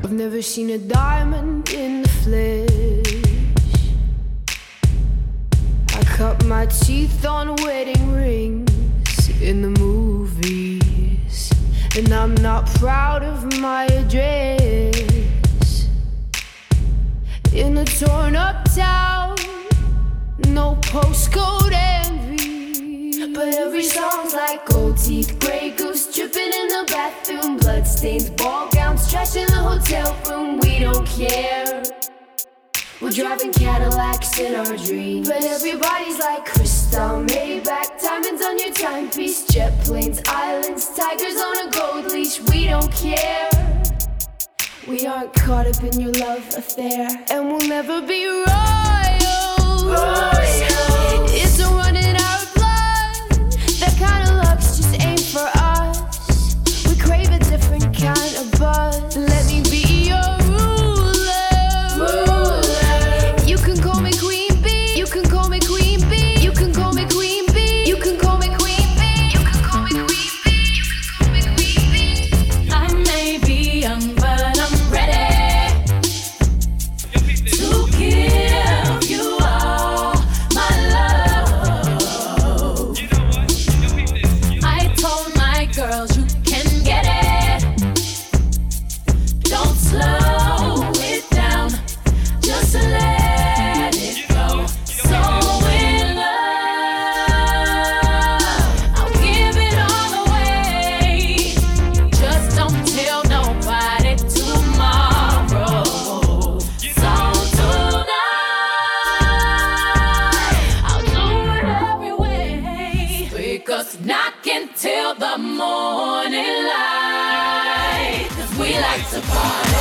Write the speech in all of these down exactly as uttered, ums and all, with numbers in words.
I've never seen a diamond in the flesh. I cut my teeth on wedding rings in the movies, and I'm not proud of my address. In a torn up town, no postcode envy, but every song's like gold teeth, grey goose dripping in the bathroom, bloodstains, ball gowns, trash in the hotel room. We don't care. We're driving Cadillacs in our dreams, but everybody's like crystal, Maybach, diamonds on your timepiece, jet planes, islands, tigers on a gold leash. We don't care. We aren't caught up in your love affair, and we'll never be royals. Royals. It's a running our blood. That kind of luck's just ain't for us. We crave a different kind of buzz. Let me be your ruler. Ruler. You can call me Queen Bee. You can call me Queen Bee. You can call me Queen Bee. You can call me Queen Bee. You can call me Queen Bee. You can call me Queen Bee. I may be young, but I'm ready to give you all my love. I told my girls you can get it. Don't slow it down, just let it go. So in love, I'll give it all away. Just don't tell nobody tomorrow. So tonight, I'll do it every way, because knocking till the morning light, 'cause we like to party.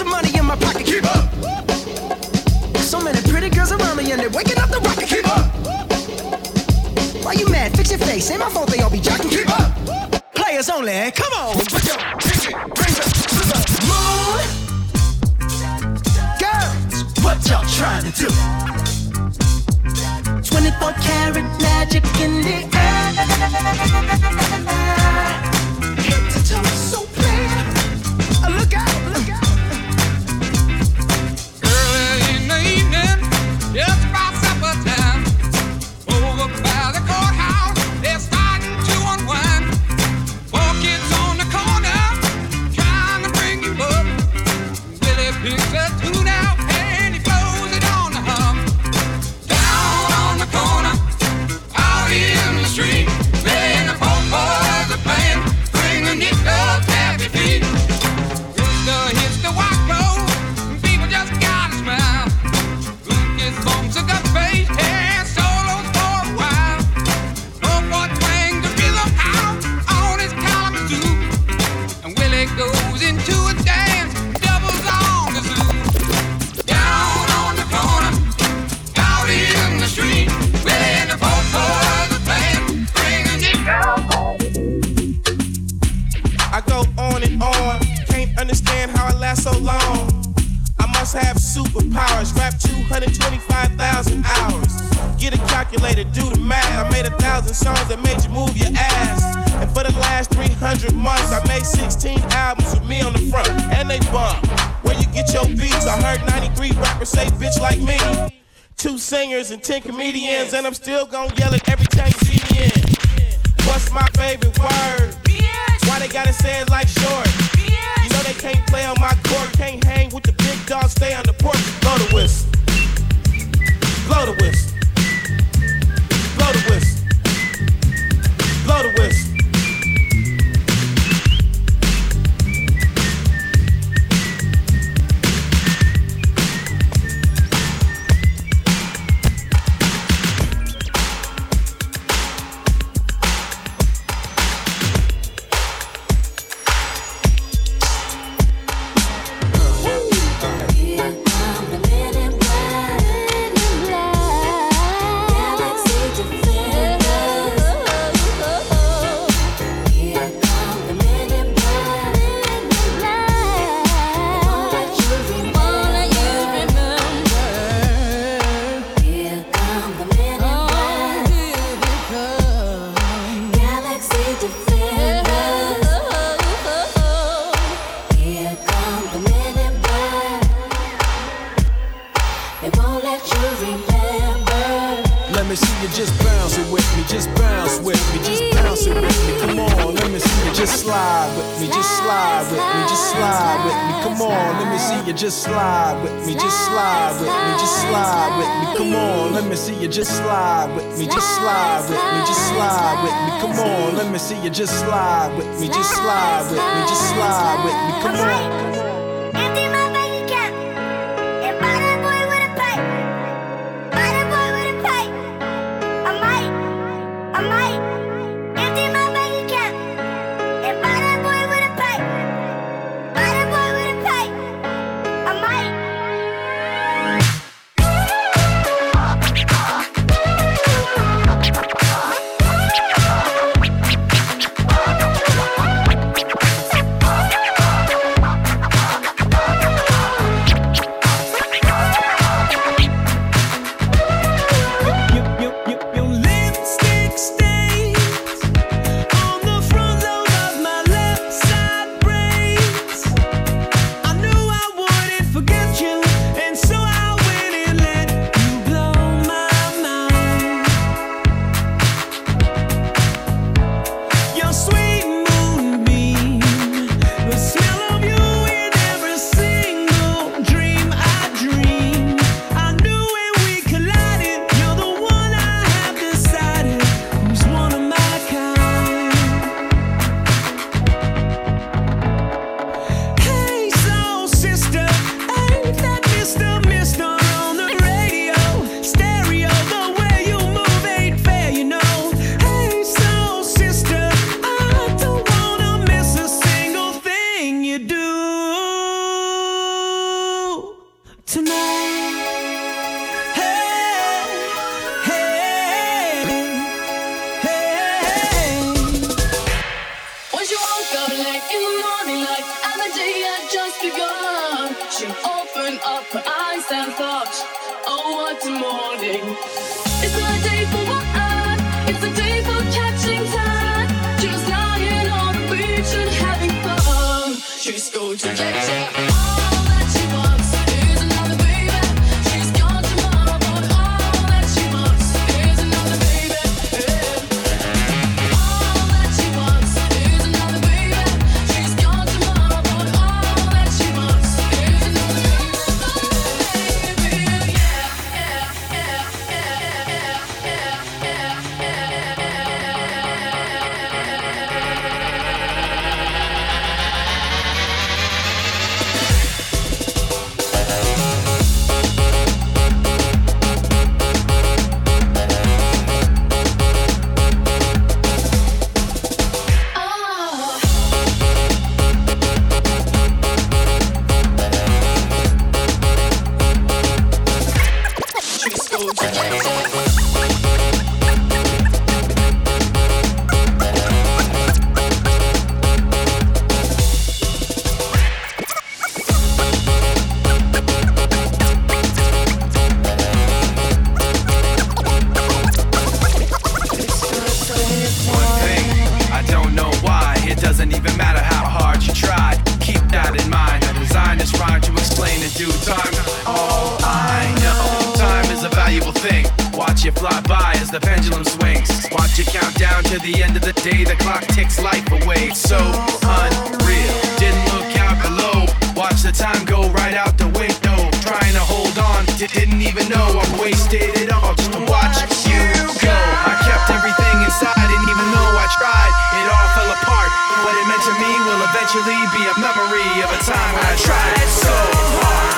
of money in my pocket. Keep up. So many pretty girls around me and they're waking up the rocket. Keep up. Why you mad? Fix your face. Ain't my fault they all be jocking. Keep up. Players only. Come on. Put your pinky rings up to the moon. Girls, what y'all trying to do? twenty-four karat magic in the air. Head to toe, so clear. Look out, look out. Early in the evening, just about supper time. Over by the courthouse, they're starting to unwind. Four kids on the corner, trying to bring you up. Willie picks a tune out and he blows it on the hum. Down on the corner, out in the street, playing the four boys are playing, bringing it up happy feet. Hits the, hits the white road, people just gotta smile. Lucas bumps a gut face, and solos for a while. No boy twang the rhythm out on his Kalamazoo, and Willie goes into a dance, doubles on the zoo. Down on the corner, out in the street, Willie and the four boys are playing, bringing it up. I go on and on, can't understand how I last so long. I must have superpowers, rap two hundred twenty-five thousand hours. Get a calculator, do the math. I made a thousand songs that made you move your ass. And for the last three hundred months, I made sixteen albums with me on the front, and they bump. Where you get your beats? I heard ninety-three rappers say bitch like me. Two singers and ten comedians, and I'm still gon' yell it every time you see me in. What's my favorite word? Why they gotta say it like short? You know they can't play on my court, can't hang with the big dogs, stay on the porch. Blow the whistle. Blow the whistle. Blow the whistle. Blow the whistle. Let me see you just bounce it with me, just bounce with me, just bounce it with me. Come on, let me see you just slide with me, just slide with me, just slide with me. Come on, let me see you just slide with me, just slide with me, just slide with me. Come on, let me see you just slide with me, just slide with me, just slide with me. Come on, let me see you just slide with me, just slide with me, just slide with me. Come on. to morning. It's not a day for what? It's a day for catching time. Just lying on the beach and having fun. She's going to get you. All that she wants is another baby. She's gone tomorrow, but all that she wants is another baby. Yeah. All that she wants is another baby. She's gone tomorrow, but all that she wants is another baby. Yeah, yeah, yeah, yeah, yeah, yeah, watch you fly by as the pendulum swings. Watch you count down to the end of the day. The clock ticks life away. It's so unreal. Didn't look out below. Watch the time go right out the window. Trying to hold on, didn't even know I wasted it all just to watch you go. I kept everything inside, didn't even know I tried. It all fell apart. What it meant to me will eventually be a memory of a time when I tried so hard.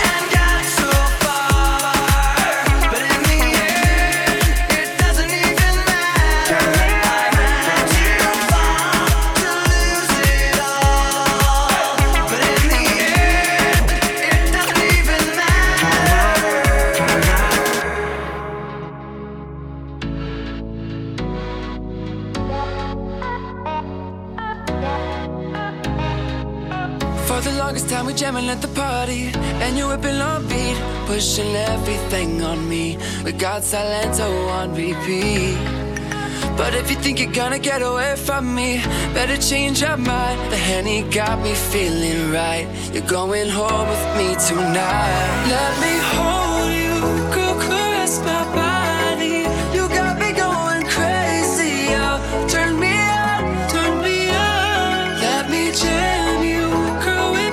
Time we jamming at the party, and you whipping on beat, pushing everything on me. We got Silento on repeat. But if you think you're gonna get away from me, better change your mind. The Henny got me feeling right. You're going home with me tonight. Let me hold you, girl, caress my body. You got me going crazy, oh. Turn me on, turn me on. Let me jam you, girl, with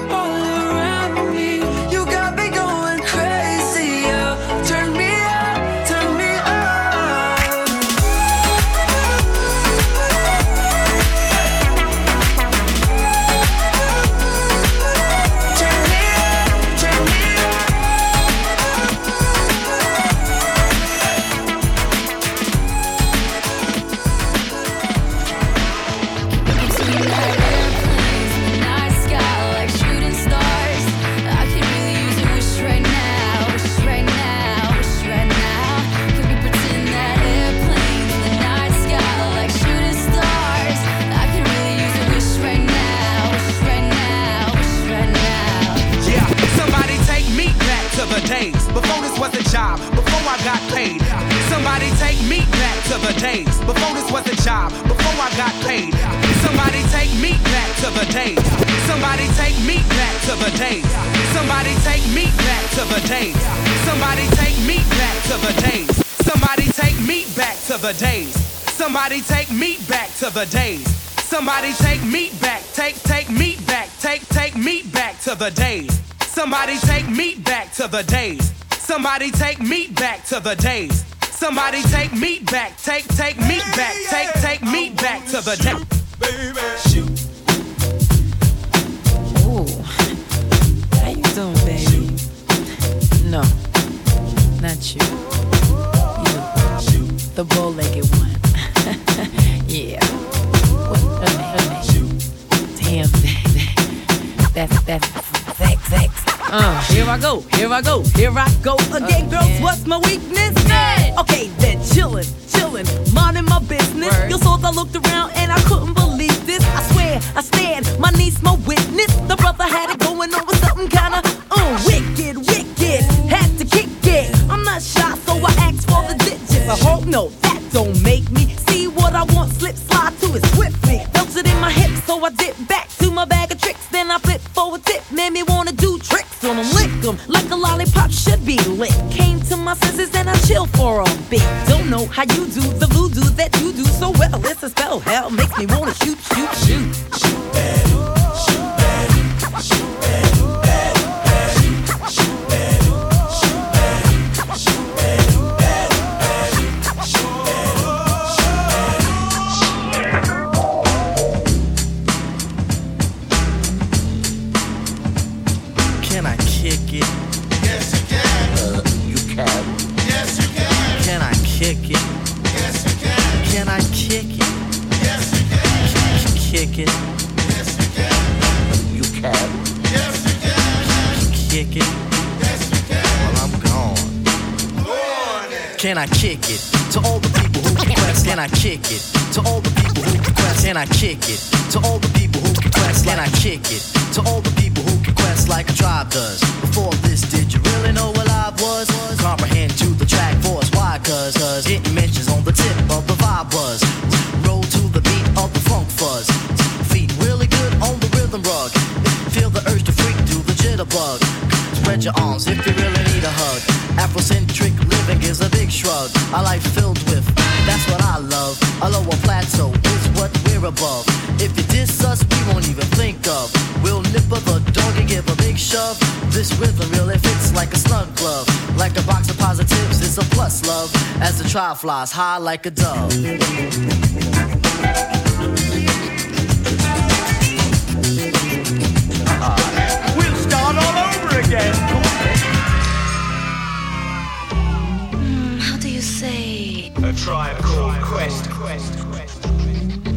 before this was a job, before I got paid. Somebody take me back to the days. Before this was a job, before I got paid. Somebody take me back to the days. Somebody take me back to the days. Somebody take me back to the days. Somebody take me back to the days. Somebody take me back to the days. Somebody take me back to the days. Somebody take me back, take, take me back, take, take me back to the days. Somebody take me back to the days. Somebody take me back to the days. Somebody take me back, take, take me back, take, take me back to the days. Baby, shoot. Ooh, how you doing, baby? No, not you. You, the bow-legged one. Yeah. What? Uh, uh, Damn, that, that's that's sex, sex. Uh, here I go, here I go, here I go again, girls. Yeah. What's my weakness? Yeah. Okay, then chillin', chillin', minding my business. Word. You saw I looked around and I couldn't believe this. I swear, I stand, my niece, my witness. The brother had it going on with something kinda uh, wicked, wicked. Had to kick it. I'm not shy. a tip, made me wanna do tricks on them, lick them like a lollipop should be lit. Came to my senses and I chill for a bit. Don't know how you do the voodoo that you do so well. It's a spell, hell makes me wanna shoot, shoot, shoot. Shoot bad, shoot bad, shoot bad, bad, bad, shoot bad, shoot bad, shoot bad, bad, bad, shoot bad. Can I kick it? Yes, you can. Uh, you can. Yes, you can. Can I kick it? Yes, you can. Can I kick it? Yes, you can. Kick it. Yes, you can. You can. Yes, you can. Kick it. Yes, you can. Well, I'm gone. Can I kick it to all the people who request? Can I kick it to all the people who request? Can I kick it to all the people who request? Can I kick it to all the people who request like a tribe does? Before this, did you really know what I was? Comprehend to the track force. Why? Cause, cause it mentions on the tip of the vibe buzz. Roll to the beat of the funk fuzz. Feet really good on the rhythm rug. Feel the urge to freak, do the jitterbug. Spread your arms if you really need a hug. Afrocentric living is a big shrug. A life filled with, that's what I love. A lower plateau is what we're above. If you diss us, we won't even think of. We'll nip of the dog and give a big shove. This rhythm really fits like a snug glove. Like a box of positives, it's a plus love. As the trial flies high like a dove. We'll start all over again. Mm, how do you say? A tribe called Quest. Quest. Quest.